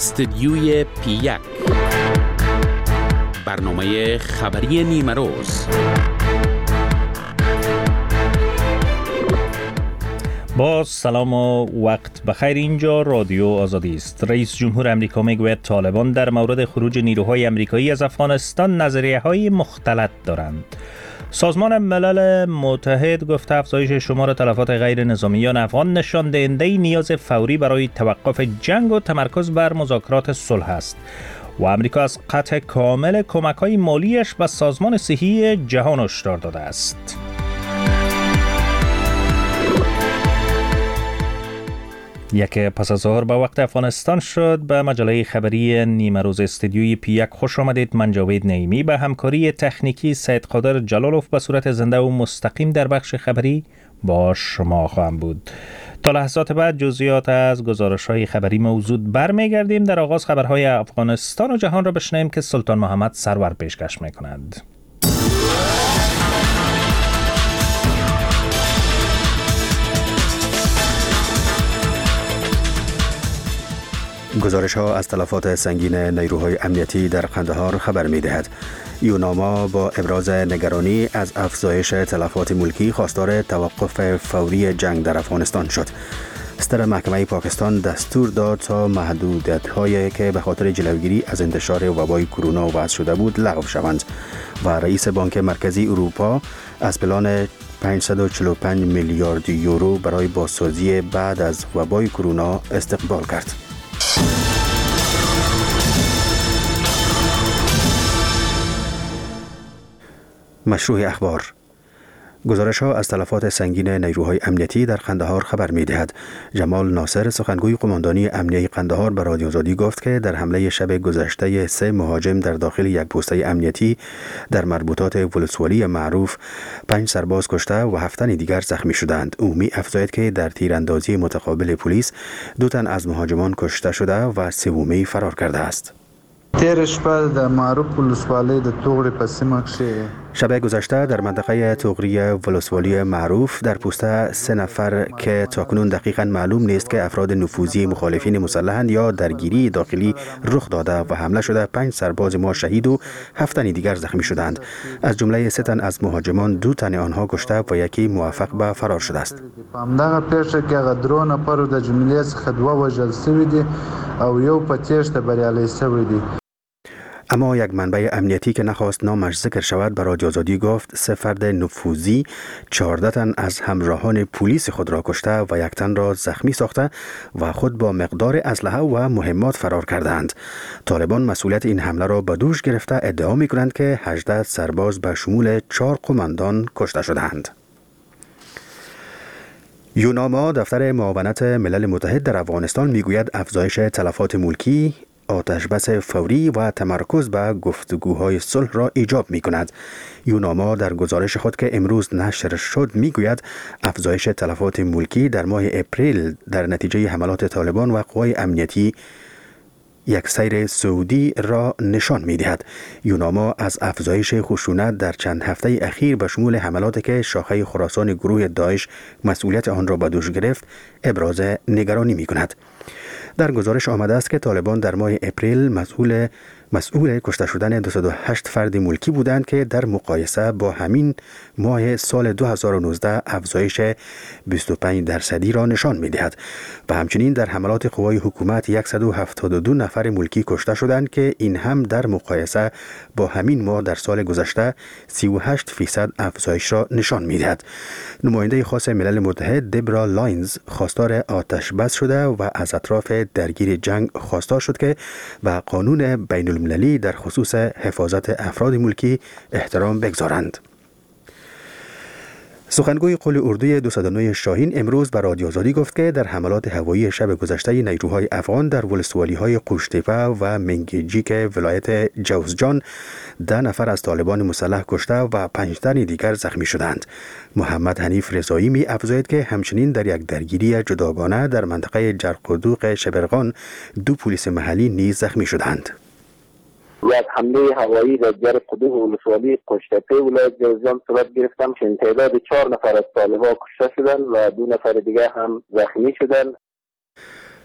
استدیوی پی1 برنامه خبری نیمه روز. با سلام و وقت بخیر. اینجا رادیو آزادی است. رئیس جمهور امریکا میگوید طالبان در مورد خروج نیروهای امریکایی از افغانستان نظریه‌های مختلط دارند. سازمان ملل متحد گفته افزایش شمار تلفات غیر نظامیان افغان نشان دهنده نیاز فوری برای توقف جنگ و تمرکز بر مذاکرات صلح است. و امریکا از قطع کامل کمک‌های مالیش به سازمان صحی جهان هشدار داده است. یک پس از ظهر به وقت افغانستان شد. به مجله خبری نیمه روز استدیوی پی1 خوش آمدید. من جاوید نعیمی به همکاری تکنیکی سید قادر جلالوف به صورت زنده و مستقیم در بخش خبری با شما خواهم بود. تا لحظات بعد جزئیات از گزارش‌های خبری موجود برمیگردیم. در آغاز خبرهای افغانستان و جهان را بشنویم که سلطان محمد سرور پیشکش می‌کند. گزارش‌ها از تلفات سنگین نیروهای امنیتی در قندهار خبر می‌دهد. یوناما با ابراز نگرانی از افزایش تلفات ملکی خواستار توقف فوری جنگ در افغانستان شد. صدر محکمه پاکستان دستور داد تا محدودیت‌هایی که به خاطر جلوگیری از انتشار وبای کرونا وضع شده بود لغو شوند و رئیس بانک مرکزی اروپا از پلان 545 میلیارد یورو برای بازسازی بعد از وبای کرونا استقبال کرد. مشروع اخبار. گزارش‌ها از تلفات سنگین نیروهای امنیتی در قندهار خبر می‌دهد. جمال ناصر سخنگوی قماندانی امنیه قندهار به رادیو آزادی گفت که در حمله شب گذشته 3 مهاجم در داخل یک پوسته امنیتی در مربوطات ولسوالی معروف 5 سرباز کشته و 7 تن دیگر زخمی شدند. او افزاید که در تیراندازی متقابل پلیس 2 تن از مهاجمان کشته شده و سومی فرار کرده است. تیر شپه د معروف ولسوالی د توغری په سیمه کې شب گذشته در منطقه توغری ولسوالی معروف در پوسته 3 نفر که تاکنون دقیقاً معلوم نیست که افراد نفوذی مخالفین مسلحاند یا درگیری داخلی رخ داده و حمله شده 5 سرباز ما شهید و 7 تن دیگر زخمی شدند. از جمله 3 تن از مهاجمان 2 تن آنها کشته و یکی موفق به فرار شده است. همدغه پیښه کې هغه درو نفر د جملې څخه 2 وژل شوي دي او یو په تیښته بریالی شوی دی. اما یک منبع امنیتی که نخواست نامش ذکر شود به رادیو آزادی گفت 3 فرد نفوذی 14 تن از همراهان پلیس خود را کشته و 1 تن را زخمی ساخته و خود با مقدار اسلحه و مهمات فرار کردند. طالبان مسئولیت این حمله را به دوش گرفته ادعا می‌کنند که 18 سرباز به شمول 4 قماندان کشته شدند. یوناما دفتر معاونت ملل متحد در افغانستان میگوید افزایش تلفات ملکی آتشبس فوری و تمرکز به گفتگوهای صلح را ایجاب می کند. یوناما در گزارش خود که امروز نشر شد می گوید افزایش تلفات ملکی در ماه اپریل در نتیجه حملات طالبان و قوای امنیتی یک سیر سعودی را نشان می دهد. یوناما از افزایش خشونت در چند هفته اخیر به شمول حملاتی که شاخه خراسان گروه داعش مسئولیت آن را به دوش گرفت ابراز نگرانی می کند. در گزارش آمده است که طالبان در ماه اپریل مسئول کشته شدن 208 فرد ملکی بودند که در مقایسه با همین ماه سال 2019 افزایش 25% را نشان می‌دهد و همچنین در حملات قوای حکومت 172 نفر ملکی کشته شدند که این هم در مقایسه با همین ماه در سال گذشته 38% افزایش را نشان می‌دهد. نماینده خاص ملل متحد دبرا لاینز خواستار آتش بس شده و از اطراف درگیر جنگ خواستار شد که به قانون بین المللی در خصوص حفاظت افراد ملکی احترام بگذارند. سخنگوی قول اردوی 209 شاهین امروز به رادیو آزادی گفت که در حملات هوایی شب گذشته نیروهای افغان در ولسوالی‌های قوشتیپه و منگیجیک ولایت جوزجان 10 نفر از طالبان مسلح کشته و 5 تن دیگر زخمی شدند. محمد حنیف رضایی می افزاید که همچنین در یک درگیری جداگانه در منطقه جرقدوق شبرغان 2 پلیس محلی نیز زخمی شدند. یک حمله هوایی در جرقدوق ولسوالی قوشتیپه ولایت جوزجان صورت گرفتم که تعداد 4 نفر از طالبان کشته شدند و 2 نفر دیگر هم زخمی شدند.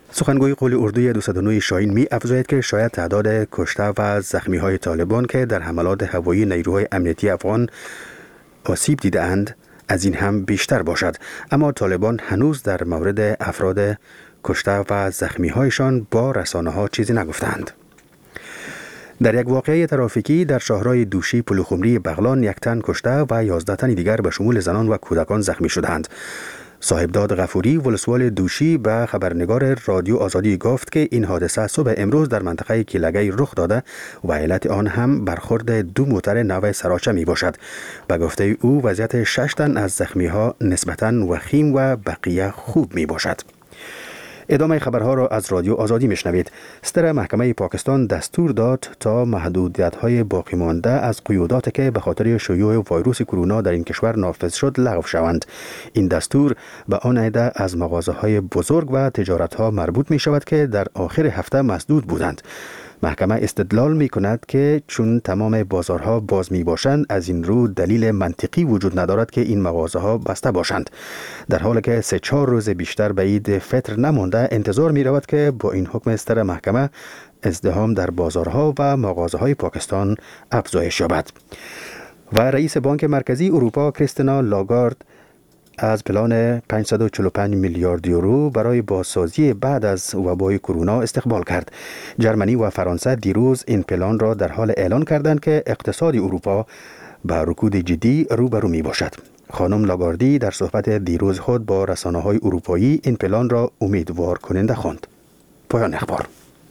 سخنگوی قول اردوی 209 شاهین می افزاید که شاید تعداد کشته و زخمی های طالبان که در حملات هوایی نیروهای امنیتی افغان آسیب دیده اند از این هم بیشتر باشد، اما طالبان هنوز در مورد افراد کشته و زخمی هایشان با رسانه ها چیزی نگفتند. در یک واقعه ترافیکی در شهرهای دوشی پلوخمری بغلان 1 تن کشته و 11 تن دیگر به شمول زنان و کودکان زخمی شدند. صاحبداد غفوری ولسوال دوشی به خبرنگار رادیو آزادی گفت که این حادثه صبح امروز در منطقه کیلگی رخ داده و علت آن هم برخورد 2 موتر نو سراچه می باشد. به گفته او وضعیت 6 تن از زخمی ها نسبتاً وخیم و بقیه خوب می باشد. ادامه خبرها را از رادیو آزادی میشنوید. ستر محکمه پاکستان دستور داد تا محدودیت‌های باقی مانده از قیوداتی که به خاطر شیوع ویروس کرونا در این کشور نافذ شد لغو شوند. این دستور به آن عده از مغازه‌های بزرگ و تجارت‌ها مربوط می شود که در آخر هفته مسدود بودند. محکمه استدلال می کند که چون تمام بازارها باز می باشند از این رو دلیل منطقی وجود ندارد که این مغازه‌ها بسته باشند، در حالی که 3-4 روز بیشتر به عید فطر نمانده انتظار می رود که با این حکم استر محکمه ازدحام در بازارها و مغازه‌های پاکستان افزایش یابد. و رئیس بانک مرکزی اروپا کریستینا لاگارد از پلان 545 میلیارد یورو برای بازسازی بعد از وبای کرونا استقبال کرد. جرمنی و فرانسه دیروز این پلان را در حال اعلان کردند که اقتصاد اروپا به رکود جدی روبرو می باشد. خانم لاگاردی در صحبت دیروز خود با رسانه‌های اروپایی این پلان را امیدوار کننده خواند. پایان اخبار.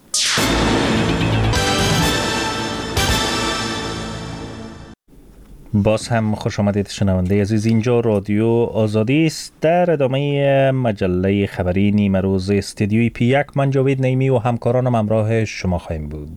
باز هم خوش آمدید شنونده عزیز، اینجا رادیو آزادی است. در ادامه مجله خبری نیمه روز استدیوی P1 من جاوید نیمی و همکارانم همراه شما خواهیم بود.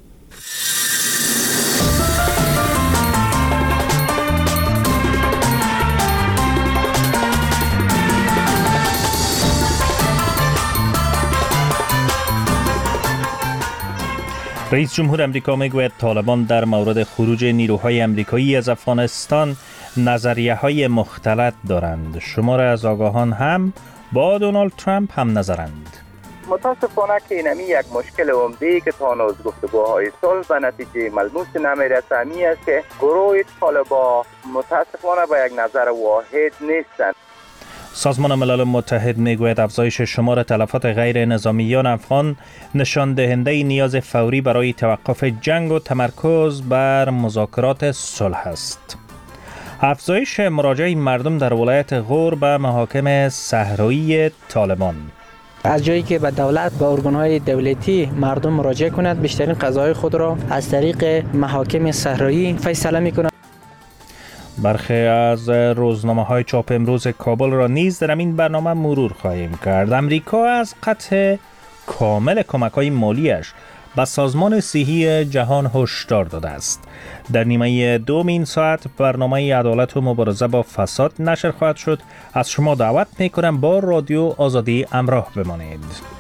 رئیس جمهور امریکا میگوید طالبان در مورد خروج نیروهای امریکایی از افغانستان نظریه‌های مختلط دارند. شمار از آگاهان هم با دونالد ترامپ هم نظرند. متاسفانه که اینمی یک مشکل عمده که تا هنوز گفتگوهای صلح به نتیجه ملموس نمیرسه همی است که گروه طالبان متاسفانه به یک نظر واحد نیستند. سازمان ملل متحد میگوید افزایش شمار تلفات غیر نظامیان افغان نشان دهنده نیاز فوری برای توقف جنگ و تمرکز بر مذاکرات صلح است. افزایش مراجعه مردم در ولایت غور به محاکم صحرایی طالبان. از جایی که به دولت و ارگان‌های دولتی مردم مراجعه کند بیشترین قضاهای خود را از طریق محاکم صحرایی فیصله می‌کنند. برخی از روزنامه‌های چاپ امروز کابل را نیز در این برنامه مرور خواهیم کرد. امریکا از قطع کامل کمک‌های مالیش به سازمان صحی جهان هشدار داده است. در نیمه دوم این ساعت برنامه عدالت و مبارزه با فساد نشر خواهد شد. از شما دعوت می‌کنم با رادیو آزادی همراه بمانید.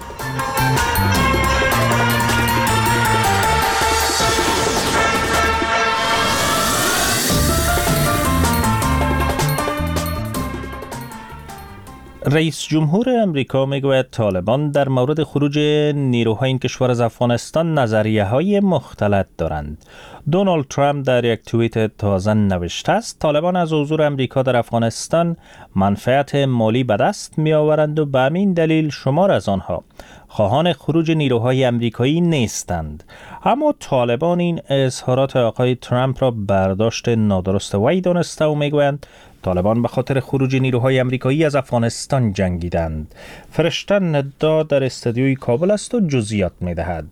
رئیس جمهور امریکا میگوید طالبان در مورد خروج نیروهای این کشور از افغانستان نظریه‌های مختلط دارند. دونالد ترامپ در یک توییت تازه نوشته است طالبان از حضور امریکا در افغانستان منفعت مالی به دست می‌آورند و به همین دلیل شمار از آنها خواهان خروج نیروهای امریکایی نیستند. اما طالبان این اظهارات آقای ترامپ را برداشت نادرست وی دانسته و میگویند طالبان به خاطر خروج نیروهای امریکایی از افغانستان جنگیدند. فرشته ندا در استودیوی کابل است و جزئیات می‌دهد.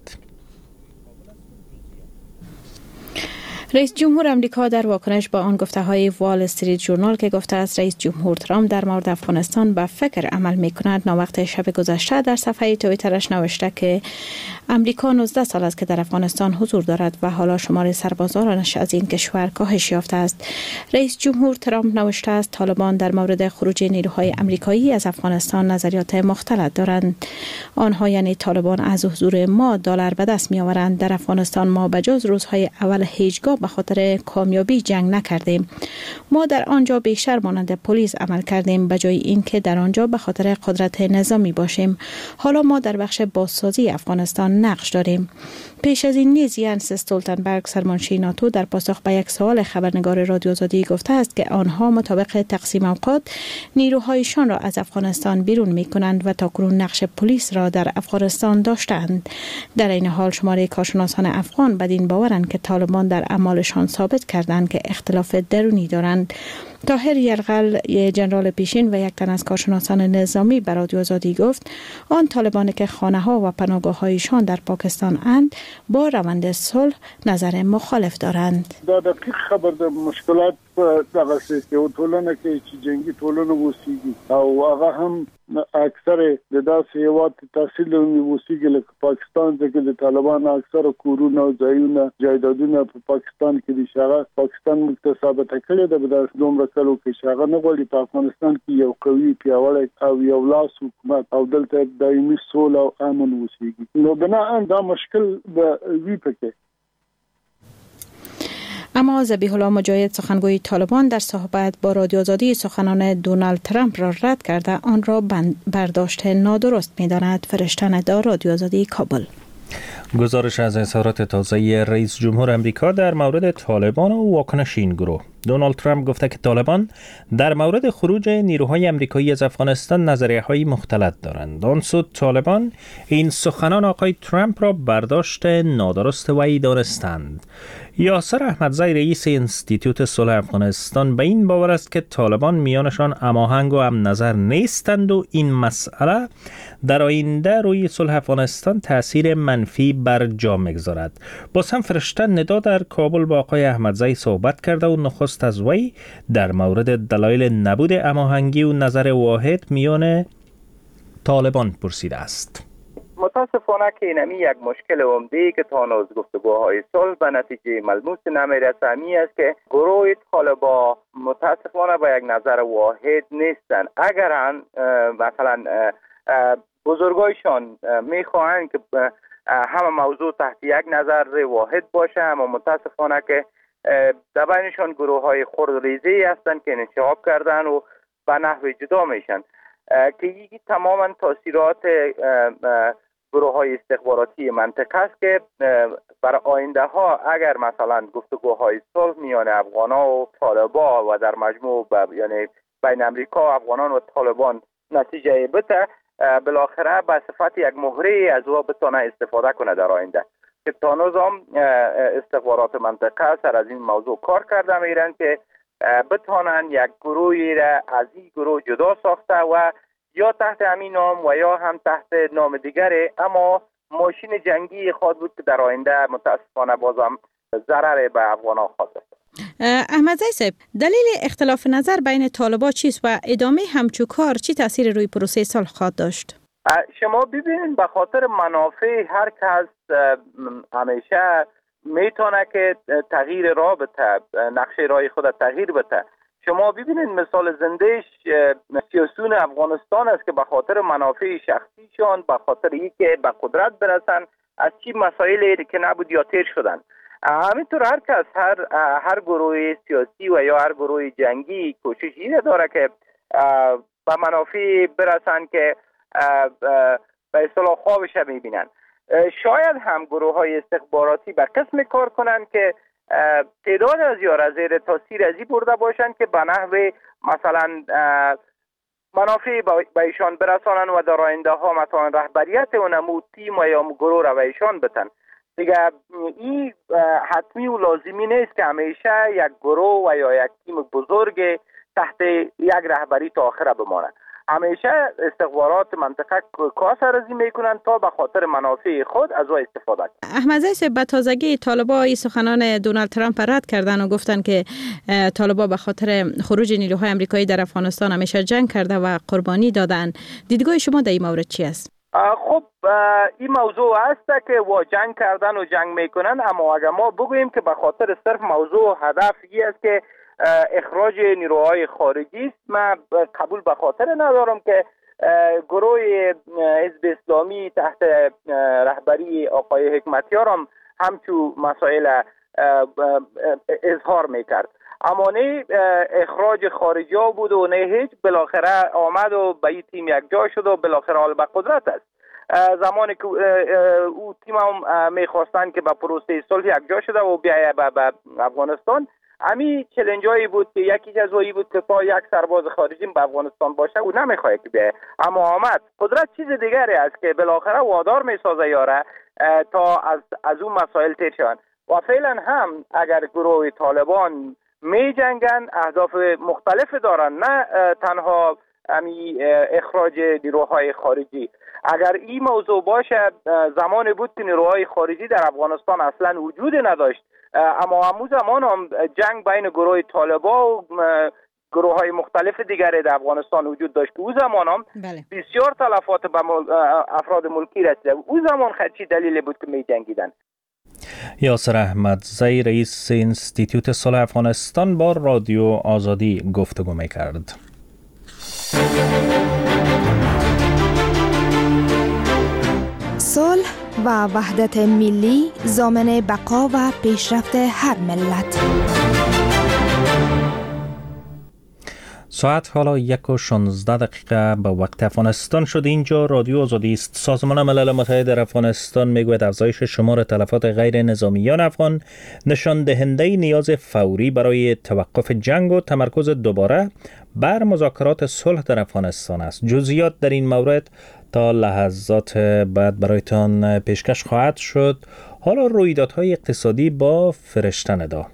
رئیس جمهور امریکا در واکنش به آن گفته‌های وال استریت ژورنال که گفته است رئیس جمهور ترامپ در مورد افغانستان به فکر عمل می‌کند ناوقت شب گذشته در صفحه توییترش نوشته که امریکا 19 سال است که در افغانستان حضور دارد و حالا شمار سربازانش از این کشور کاهش یافته است. رئیس جمهور ترامپ نوشته است طالبان در مورد خروج نیروهای امریکایی از افغانستان نظریات مختلط دارند. آنها یعنی طالبان از حضور ما دلار به دست می‌آورند. در افغانستان ما بجز روزهای اول هیچگاه به خاطر کامیابی جنگ نکردیم. ما در آنجا بیشتر مانند پلیس عمل کردیم به جای اینکه در آنجا به خاطر قدرت نظامی باشیم. حالا ما در بخش بازسازی افغانستان نقش داریم. پیش از این نیز ینس استولتنبرگ سرمنشی ناتو در پاسخ به یک سوال خبرنگار رادیو آزادی گفته است که آنها مطابق تقسیم اوقات نیروهایشان را از افغانستان بیرون می کنند و تاکنون نقش پلیس را در افغانستان داشتند. در این حال شماره کارشناسان افغان بدین باورند که طالبان در اعمالشان ثابت کردند که اختلاف درونی دارند. طاهر یرغل جنرال پیشین و یک تن از کارشناسان نظامی به رادیو آزادی گفت آن طالبانی که خانه‌ها و پناهگاه‌هایشان در پاکستان اند با روند صلح نظر مخالف دارند. دا دقیق خبر د مشکلات په دغه سیستم او ټولنه کې چې جنگي ټولنه وسیږي او هغه هم اکثر د داسې هیواد تحصیل وسیږي لکه پاکستان ځکه د طالبان اکثر کورونه او ځایونه جایدادونه په پاکستان کې دي. شغه پاکستان مکتسبه کړي د دومره کلو کې شغه نه غواړي په افغانستان کې یو قوي پیاوړی او یو لاس حکومت او دلته دایمي سوله او امن وسیږي. نو بناهن دا مشکل به وی پکې. اما ذبیح الله مجاهد سخنگوی طالبان در صحبت با رادیو آزادی سخنان دونالد ترامپ را رد کرده آن را برداشت نادرست می‌داند. فرشته ندا، رادیو آزادی، کابل. گزارش از اظهارات تازه رئیس جمهور امریکا در مورد طالبان و واکنش این گروه. دونالد ترامپ گفته که طالبان در مورد خروج نیروهای امریکایی از افغانستان نظریه‌های مختلط دارند. آن سو طالبان این سخنان آقای ترامپ را برداشت نادرست وی دانستند. یاسر احمدزی رئیس انستیتوت صلح افغانستان به این باور است که طالبان میانشان هماهنگ و هم نظر نیستند و این مسئله در آینده روی صلح افغانستان تأثیر منفی بر جا می‌گذارد. باز هم فرشته ندا در کابل با آقای احمدزی صحبت کرده و نخست از وی در مورد دلایل نبود هماهنگی و نظر واحد میان طالبان پرسیده است. متاسفانه که اینمی یک مشکل عمده که تا هنوز گفتگوهای صلح به نتیجه ملموس نمیرسه همی است که گروه طالبان متاسفانه با یک نظر واحد نیستند. اگر مثلا بزرگایشان میخواهند که همه موضوع تحت یک نظر واحد باشه، اما متاسفانه که در بینشان گروه های خردریزی هستند که انشعاب کردن و به نحو جدا میشن که یکی تماما تاثیرات گروه های استخباراتی منطقه است که برای آینده ها اگر مثلا گفتگوهای صلح میان افغانان و طالبان و در مجموع یعنی بین امریکا و افغانان و طالبان نتیجه بده، بالاخره به صفت یک مهره از او بتونه استفاده کنه در آینده. که تا نظام استخبارات منطقه سر از این موضوع کار کرده میرن که بتونن یک گروهی را از این گروه جدا ساخته و یا تحت همین نام و یا هم تحت نام دیگری، اما ماشین جنگی خواهد بود که در آینده متاسفانه بازم ضرر به افغانان خواهد است. احمدزی صاحب، دلیل اختلاف نظر بین طالبان چیست و ادامه همچو کار چی تاثیر روی پروسه صلح خواهد داشت؟ شما ببینید به خاطر منافع هر کس همیشه میتونه که تغییر رابطه نقشه راه خود تغییر بده. شما ببینید مثال زندهش سیاسیون افغانستان است که به خاطر منافع شخصیشان به خاطر اینکه به قدرت برسن از چی مسائلی که نبود یا تیر شدن. همینطور هر کس هر گروه سیاسی و یا هر گروه جنگی کوشش اینه داره که به منافع برسن که به اصطلاح خوابش میبینن. شاید هم گروه های استخباراتی به قسم کار کنن که تعداد از یار زیر تاثیر ازی برده باشن که به نحو مثلا منافع به ایشان برسانن و در آینده ها مثلا رهبریت اونمو تیم و یا گروه را به ایشان بتن. دیگه این حتمی و لازمی نیست که همیشه یک گروه و یا یک تیم بزرگ تحت یک رهبری تا آخر بمانه. همیشه استخبارات منطقه کار سرازی میکنن تا به خاطر منافع خود از او استفاده کنند. احمدزی صاحب، به تازگی طالبان سخنان دونالد ترامپ رد کردن و گفتن که طالبان به خاطر خروج نیروهای آمریکایی در افغانستان همیشه جنگ کرده و قربانی دادن. دیدگاه شما در این مورد چی است؟ خب این موضوع است که و جنگ کردن و جنگ میکنن، اما اگر ما بگوییم که به خاطر صرف موضوع هدف این است که اخراج نیروهای خارجی است، من قبول به خاطر ندارم که گروه حزب اسلامی تحت رهبری آقای حکمتیار هم همچون مسائل اظهار میکرد. اما نه اخراج خارجی ها بود و نه هیچ، بالاخره آمد و به این تیم یک جا شد و بالاخره حال به قدرت است. زمانی که او تیم هم میخواستن که به پروسه صلح یک جا شده و بیایه به افغانستان، امی چالش هایی بود که یکی از وایی بود که تا یک سرباز خارجی به افغانستان باشه او نمیخواد که بیایه، اما آمد. قدرت چیز دیگری است که بالاخره وادار میسازه یاره تا از اون مسائل تیر شوند. و فعلا هم اگر گروه طالبان می جنگن، اهداف مختلف دارن، نه تنها اخراج نیروهای خارجی. اگر این موضوع باشه، زمانی بود که نیروهای خارجی در افغانستان اصلا وجود نداشت، اما همون زمان هم جنگ بین گروه طالبان و گروه های مختلف دیگر در افغانستان وجود داشت که او زمان هم بسیار تلفات به افراد ملکی رسیده. او زمان چی دلیل بود که می جنگیدن؟ یاسر احمدزی رئیس انستیتوت صلح افغانستان با رادیو آزادی گفتگو می‌کرد. صلح و وحدت ملی ضامن بقا و پیشرفت هر ملت. ساعت حالا 1:16 به وقت افغانستان شد. اینجا رادیو آزادی است. سازمان ملل متحد در افغانستان میگوید افزایش شمار تلفات غیر نظامیان افغان نشان دهنده نیاز فوری برای توقف جنگ و تمرکز دوباره بر مذاکرات صلح در افغانستان است. جزئیات در این مورد تا لحظات بعد برایتان پیشکش خواهد شد. حالا رویدادهای اقتصادی با فرشته ندا.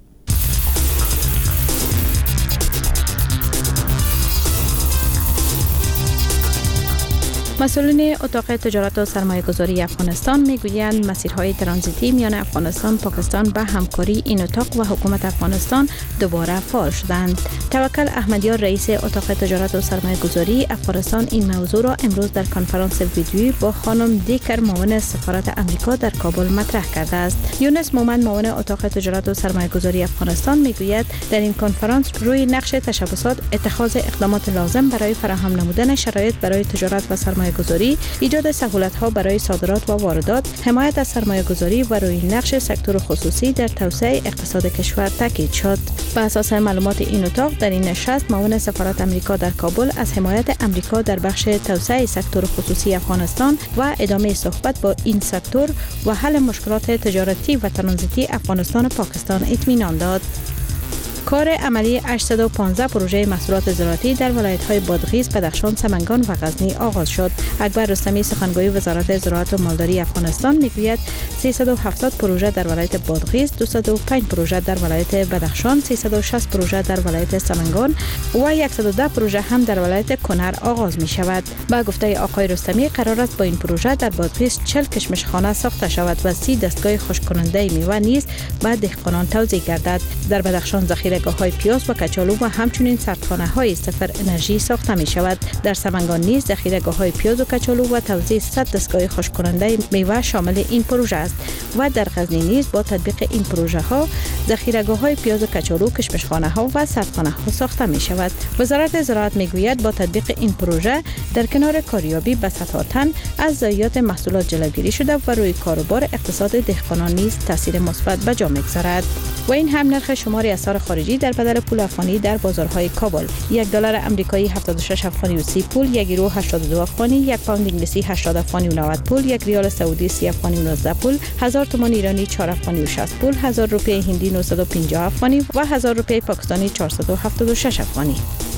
مسئولین اتاق تجارت و سرمایه‌گذاری افغانستان میگویند مسیرهای ترانزیتی میان افغانستان پاکستان به همکاری این اتاق و حکومت افغانستان دوباره فعال شدند. توکل احمدیار رئیس اتاق تجارت و سرمایه‌گذاری افغانستان این موضوع را امروز در کنفرانس ویدیویی با خانم دیکر معاون سفارت آمریکا در کابل مطرح کرده است. یونس مومن معاون اتاق تجارت و سرمایه‌گذاری افغانستان میگوید در این کنفرانس روی نقش تشبسات، اتخاذ اقدامات لازم برای فراهم نمودن شرایط برای تجارت و سرمایه‌گذاری، ایجاد سهولت‌ها برای صادرات و واردات، حمایت از سرمایه‌گذاری و روی نقش سکتور خصوصی در توسعه اقتصاد کشور تاکید شد. بر اساس معلومات این اتاق در این نشست معاون سفارت آمریکا در کابل از حمایت آمریکا در بخش توسعه سکتور خصوصی افغانستان و ادامه صحبت با این سکتور و حل مشکلات تجارتی و ترانزیتی افغانستان و پاکستان اطمینان داد. کار عملی 815 پروژه محصولات زراعتی در ولایت‌های بادغیس، بدخشان، سمنگان و غزنی آغاز شد. اکبر رستمی سخنگوی وزارت زراعت و مالداری افغانستان میگوید 370 پروژه در ولایت بادغیس، 205 پروژه در ولایت بدخشان، 360 پروژه در ولایت سمنگان و 110 پروژه هم در ولایت کنر آغاز می شود. با گفته آقای رستمی قرار است با این پروژه در بادغیس 40 کشمشخانه ساخته شود و 30 دستگاه خشک‌کننده میوه نیز به دهقانان توزیع گردد. در بدخشان ذخیره‌گاه‌های پیاز و کچالو و همچنین سردخانه‌های صفر انرژی ساخته می شود. در سمنگان نیز ذخیره‌گاه‌های پیاز و کچالو و توزیع 100 دستگاه خشک‌کننده میوه شامل این پروژه است و در غزنی نیز با تطبیق این پروژه ها ذخیره‌گاه‌های پیاز و کچالو، کشمشخانه‌ها و سردخانه‌ها ساخته می شود. وزارت زراعت می گوید با تطبیق این پروژه در کنار کاریابی به صدها تن از ضایعات محصولات جلوگیری شده و روی کاروبار اقتصاد دهقانان نیز تاثیر مثبت به جا می‌گذارد. و این هم نرخ شمار اسعار خارجی در بدل پول افغانی در بازارهای کابل: $1 آمریکایی 76 افغانی و 30 پول، 1 یورو 82 افغانی، 1 پوند انگلیسی 80 افغانی و 90 پول، 1 ریال سعودی 30 افغانی و 19 پول، 1000 تومان ایرانی 4 افغانی و 60 پول، 1000 روپیه هندی 950 افغانی و 1000 روپیه پاکستانی 476 افغانی.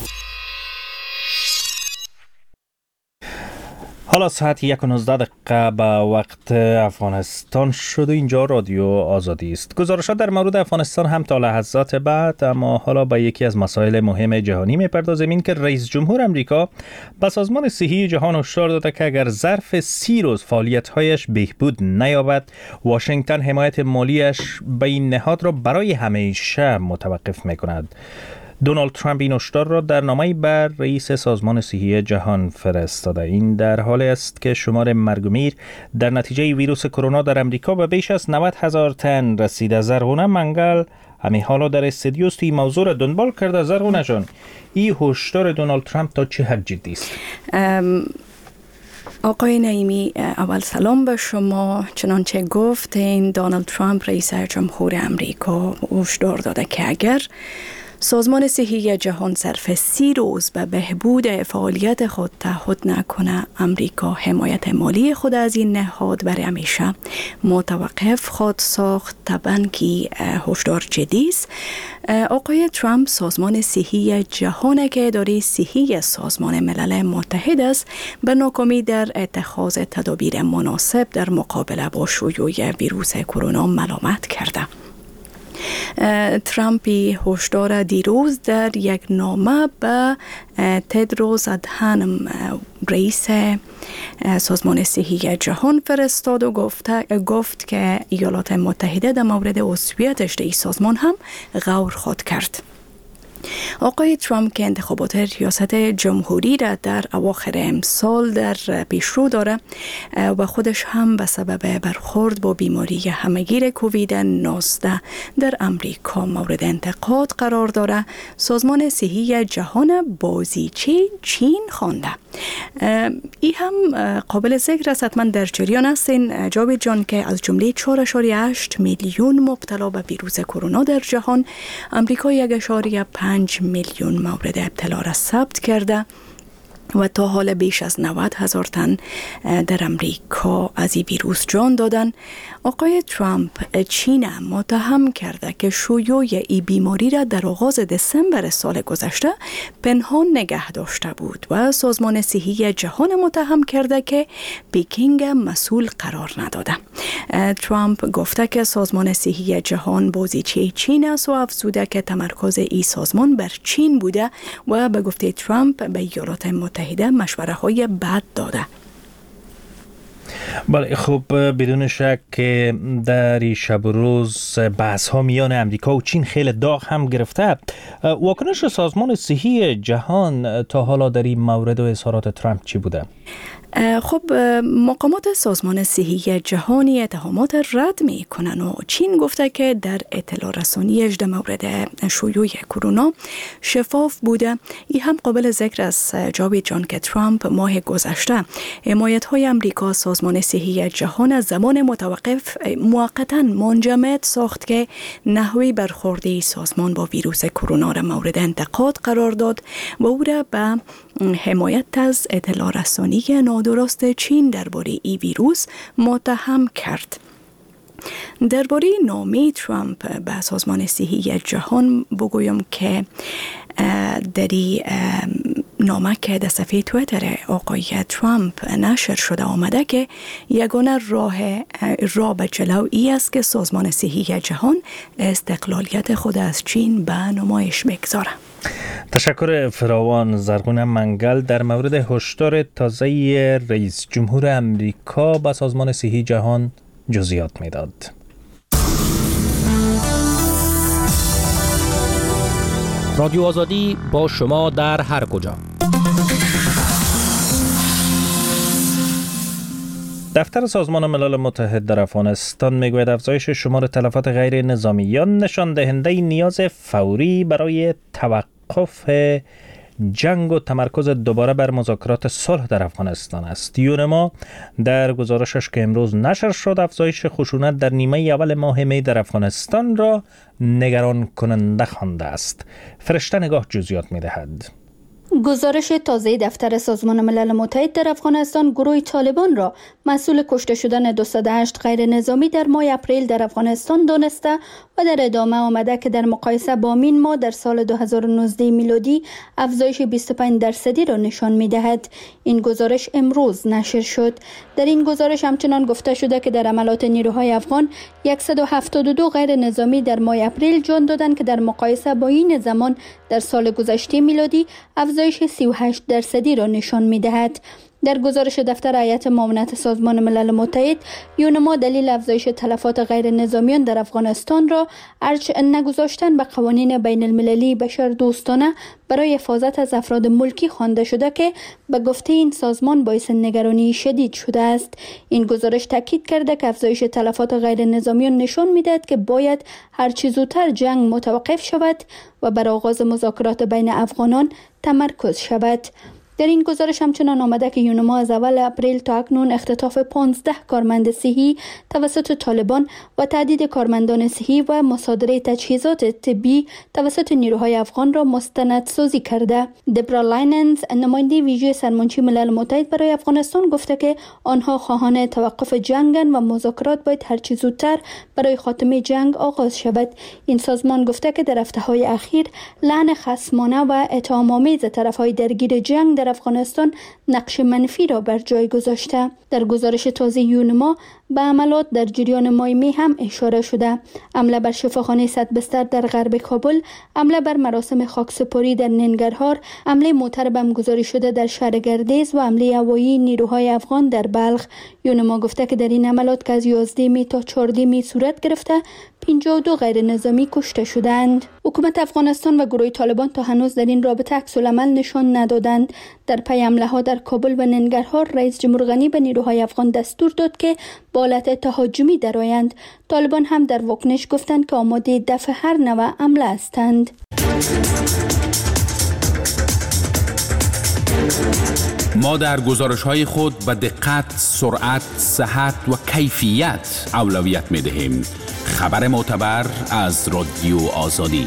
حالا ساعت 1:19 به وقت افغانستان شد. اینجا رادیو آزادی است. گزارشات در مورد افغانستان هم تا لحظات بعد، اما حالا به یکی از مسائل مهم جهانی میپردازیم. این که رئیس جمهور آمریکا به سازمان صحی جهان هشدار داده که اگر ظرف 30 روز فعالیت‌هایش بهبود نیابد، واشنگتن حمایت مالیش به این نهاد را برای همیشه متوقف میکند. دونالد ترامپ این هشدار را در نامه‌ای بر رئیس سازمان صحی جهان فرستاده. این در حالی است که شمار مرگ و میر در نتیجه ویروس کرونا در امریکا به بیش از 90,000 تن رسیده. زرغونه منگل همین حالا در استودیو است این موضوع را دنبال کرده. زرغونه جان، این هشدار دونالد ترامپ تا چه حد جدی است؟ آقای نعیمی، اول سلام به شما. چنانچه گفتین دونالد ترامپ رئیس جمهور امریکا هشدار داده که اگر سازمان صحی جهان صرف 30 روز به بهبود فعالیت خود تعهد نکنه، امریکا حمایت مالی خود از این نهاد برای همیشه متوقف خود ساخت. طبعا که هشدار جدی است. آقای ترامپ سازمان صحی جهان که اداره صحی سازمان ملل متحد است به ناکامی در اتخاذ تدابیر مناسب در مقابله با شیوع ویروس کرونا ملامت کرده. ترامپی هشدار دیروز در یک نامه به تدروس ادهانم رئیس سازمان صحی جهان فرستاد و گفت که ایالات متحده در مورد عضویتش در این سازمان هم غور خود کرد. آقای ترامپ که انتخابات ریاست جمهوری را در اواخر امسال در پیشرو داره و خودش هم به سبب برخورد با بیماری همهگیر کووید 19 در امریکا مورد انتقاد قرار داره، سازمان صحی جهان بازیچه چین خوانده. ای هم قابل ذکر است، حتما در جریان هستین جاوید جان، که از جمله 4.8 میلیون مبتلا به ویروس کرونا در جهان، امریکا 1.5 میلیون مورد ابتلا را ثبت کرده و تا حال بیش از 90,000 تن در امریکا از این ویروس جان دادن. آقای ترامپ چین متهم کرده که شیوع این بیماری را در آغاز دسامبر سال گذشته پنهان نگه داشته بود و سازمان صحی جهان متهم کرده که پکینگ مسئول قرار نداده. ترامپ گفته که سازمان صحی جهان بازیچه چین است و افزوده که تمرکز این سازمان بر چین بوده و به گفته ترامپ به ایالات متحده مشوره های بد داده. بله، خب بدون شک که در این شب و روز بحث ها میان امریکا و چین خیلی داغ هم گرفته. واکنش سازمان صحی جهان تا حالا در این مورد و اظهارات ترامپ چی بوده؟ خب مقامات سازمان صحی جهانی اتهامات رد می کنن و چین گفته که در اطلاع رسانیش در مورد شیوع کرونا شفاف بوده. این هم قابل ذکر است جاوید جان که ترامپ ماه گذشته حمایت های امریکا سازمان صحی جهان از زمان متوقف موقتا منجمد ساخت که نحوی برخوردی سازمان با ویروس کرونا را مورد انتقاد قرار داد و او را به حمایت از اطلاع رسانی نادرست چین درباره این ویروس متهم کرد. درباره نامه ترامپ به سازمان صحی جهان بگویم که در این نامه که در صفحه تویتر آقای ترامپ نشر شده آمده که یگانه راه به جلو ای است که سازمان صحی جهان استقلالیت خود از چین به نمایش بگذاره. تشکر فراوان. زرغون منگل در مورد هشدار تازه رئیس جمهور امریکا به سازمان صحی جهان جزئیات میداد. رادیو آزادی با شما در هر کجا. دفتر سازمان ملل متحد در افغانستان میگوید افزایش شمار تلفات غیر نظامیان نشان دهنده نیاز فوری برای توقف جنگ و تمرکز دوباره بر مذاکرات صلح در افغانستان است. یونما در گزارشش که امروز نشر شد افزایش خشونت در نیمه اول ماه می در افغانستان را نگران کننده خوانده است. فرشته نگاه جزئیات می‌دهد. گزارش تازه دفتر سازمان ملل متحد در افغانستان گروه طالبان را مسئول کشته شدن 208 غیر نظامی در ماه اپریل در افغانستان دانسته و در ادامه آمده که در مقایسه با همین ماه در سال 2019 میلادی افزایش 25% را نشان می‌دهد. این گزارش امروز نشر شد. در این گزارش همچنان گفته شده که در عملات نیروهای افغان 172 غیر نظامی در ماه اپریل جان دادند که در مقایسه با این زمان در سال گذشته میلادی افزایش 38% را نشان می‌دهد. در گزارش دفتر هیئت معاونت سازمان ملل متحد، یونما دلیل افزایش تلفات غیر نظامیان در افغانستان را ارج نگذاشتن به قوانین بین المللی بشر دوستانه برای حفاظت از افراد ملکی خوانده شده که به گفته این سازمان باعث نگرانی شدید شده است. این گزارش تاکید کرده که افزایش تلفات غیر نظامیان نشان می‌دهد که باید هر چه زودتر جنگ متوقف شود و بر آغاز مذاکرات بین افغانان تمرکز شود. در این گزارش همچنان آمده که یونما از اول اپریل تا اکنون اختطاف 15 کارمند صحی توسط طالبان و تعدید کارمندان صحی و مصادره تجهیزات طبی توسط نیروهای افغان را مستندسازی کرده. دبرا لایننز، نماینده ویژه سرمنشی ملل متحد برای افغانستان، گفته که آنها خواهان توقف جنگند و مذاکرات باید هرچه زودتر برای خاتمه جنگ آغاز شود. این سازمان گفته که در هفته‌های اخیر لعن خصمانه و اتهام‌آمیز طرف‌های درگیر جنگ در افغانستان نقش منفی را بر جای گذاشته. در گزارش تازه یونما به عملات در جریان ماه می هم اشاره شده. حمله بر شفاخانه 100 بستر در غرب کابل، حمله بر مراسم خاکسپاری در ننگرهار، حمله موتر بم گذاری شده در شهر گردیز و حمله هوایی نیروهای افغان در بلخ. یونما گفته که در این عملات که از 11 می تا 14 می صورت گرفته 52 غیر نظامی کشته شدند. حکومت افغانستان و گروه طالبان تا هنوز در این رابطه عکس‌العمل نشان ندادند. در پی حمله‌ها در کابل و ننگرهار، رئیس جمهور غنی به نیروهای افغان دستور داد که با حالت تهاجمی درآیند. طالبان هم در واکنش گفتند که آماده دفع هر نوع حمله هستند. ما در گزارش‌های خود به دقت، سرعت، صحت و کیفیت اولویت می‌دهیم. خبر معتبر از رادیو آزادی.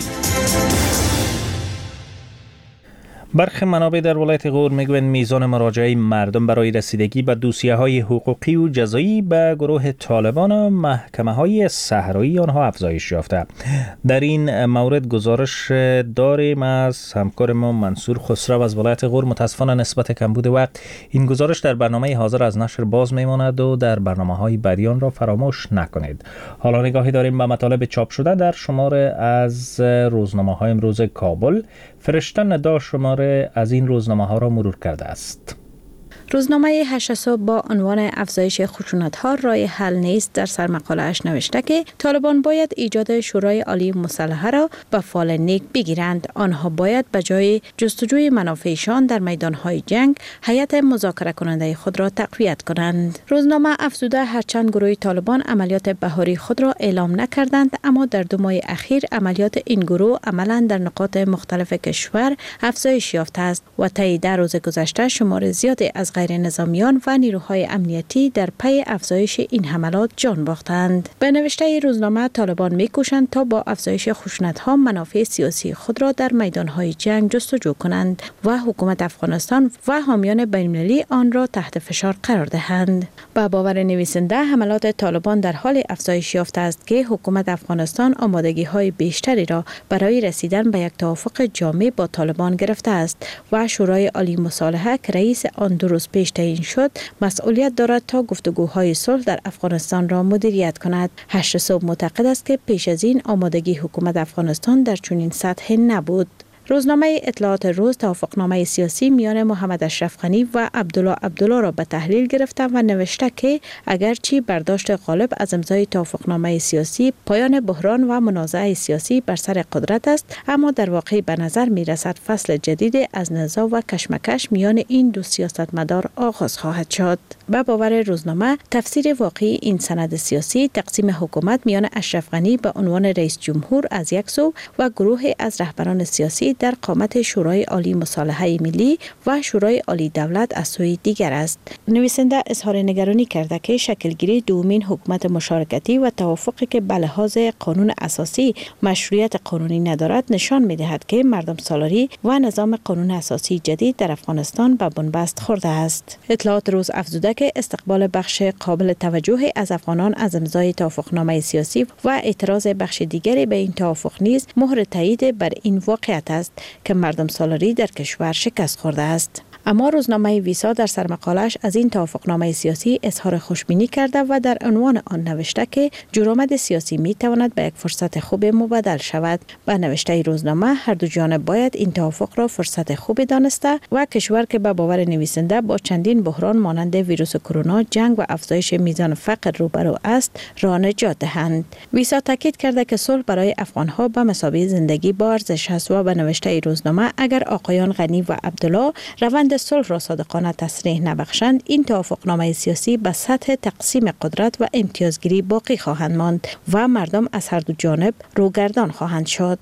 برخی منابع در ولایت غور میگویند میزان مراجعه مردم برای رسیدگی به دوسیه‌های حقوقی و جزایی به گروه طالبان و محکمه‌های صحرایی آنها افزایش یافته. در این مورد گزارش داریم از همکار ما منصور خسرو از ولایت غور. متاسفانه نسبت کمبود وقت این گزارش در برنامه حاضر از نشر باز میماند و در برنامه‌های بعدی آن را فراموش نکنید. حالا نگاهی داریم به مطالب چاپ شده در شماره از روزنامه‌های امروز کابل. فرشته ندا شماره از این روزنامه ها را مرور کرده است. روزنامه 8 صبح با عنوان افزایش خشونت‌ها راه حل نیست در سرمقاله‌اش نوشته که طالبان باید ایجاد شورای عالی مسلحه را به فال نیک بگیرند. آنها باید به جای جستجوی منافعشان در میدان‌های جنگ هیئت مذاکره کننده خود را تقویت کنند. روزنامه افزوده هرچند گروه طالبان عملیات بهاری خود را اعلام نکردند، اما در 2 ماه اخیر عملیات این گروه عملاً در نقاط مختلف کشور افزایش یافته است و طی 10 روز گذشته شمار زیادی از غیر نظامیان و نیروهای امنیتی در پی افزایش این حملات جان باختند. به نوشته روزنامه طالبان می‌کوشند تا با افزایش خشونت‌ها منافع سیاسی خود را در میدان‌های جنگ جستجو کنند و حکومت افغانستان و حامیان بین‌المللی آن را تحت فشار قرار دهند. با باور نویسنده حملات طالبان در حال افزایش یافته است که حکومت افغانستان آمادگی‌های بیشتری را برای رسیدن به یک توافق جامع با طالبان گرفته است و شورای عالی مصالحه که رئیس آن 2 روز پیش تعیین شد مسئولیت دارد تا گفتگوهای صلح در افغانستان را مدیریت کند. 8 صبح معتقد است که پیش از این آمادگی حکومت افغانستان در چنین سطح نبود. روزنامه اطلاعات روز توافقنامه سیاسی میان محمد اشرف غنی و عبدالله را به تحلیل گرفته و نوشته که اگرچه برداشت غالب از امضای توافقنامه سیاسی پایان بحران و منازعه سیاسی بر سر قدرت است، اما در واقع به نظر می رسد فصل جدید از نزاع و کشمکش میان این دو سیاستمدار آغاز خواهد شد. به باور روزنامه تفسیر واقعی این سند سیاسی تقسیم حکومت میان اشرف غنی به عنوان رئیس جمهور از یک سو و گروهی از رهبران سیاسی در قامت شورای عالی مصالحه ملی و شورای عالی دولت از سوی دیگر است. نویسنده اظهار نگرانی کرده که شکلگیری دومین حکومت مشارکتی و توافقی که به لحاظ قانون اساسی مشروعیت قانونی ندارد نشان می‌دهد که مردم سالاری و نظام قانون اساسی جدید در افغانستان به بنبست خورده است. اطلاعات روز افزوده که استقبال بخش قابل توجهی از افغانان از امضای توافقنامه سیاسی و اعتراض بخش دیگری به این توافق نیز مهر تایید بر این واقعیت است که مردم سالاری در کشور شکست خورده است. اما روزنامه ویسا در سرمقاله‌اش از این توافقنامه سیاسی اظهار خوشبینی کرده و در عنوان آن نوشته که جرآمد سیاسی می تواند به یک فرصت خوب مبدل شود. با نوشته روزنامه هر دو جانب باید این توافق را فرصت خوبی دانسته و کشور که به باور نویسنده با چندین بحران مانند ویروس کرونا، جنگ و افزایش میزان فقر روبرو است را نجات دهند. ویسا تاکید کرده که صلح برای افغان‌ها به مثابه زندگی با ارزش است و به نوشته روزنامه اگر آقایان غنی و عبدالله روند صلح را صادقانه تصریح نبخشند، این توافقنامه سیاسی به سطح تقسیم قدرت و امتیازگیری باقی خواهند ماند و مردم از هر دو جانب روگردان خواهند شد.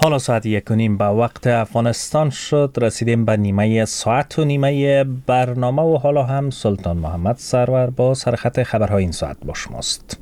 حالا ساعت 1:30 به وقت افغانستان شد. رسیدیم به نیمه ساعت و نیمه برنامه و حالا هم سلطان محمد سرور با سرخط خبرهای این ساعت با شماست.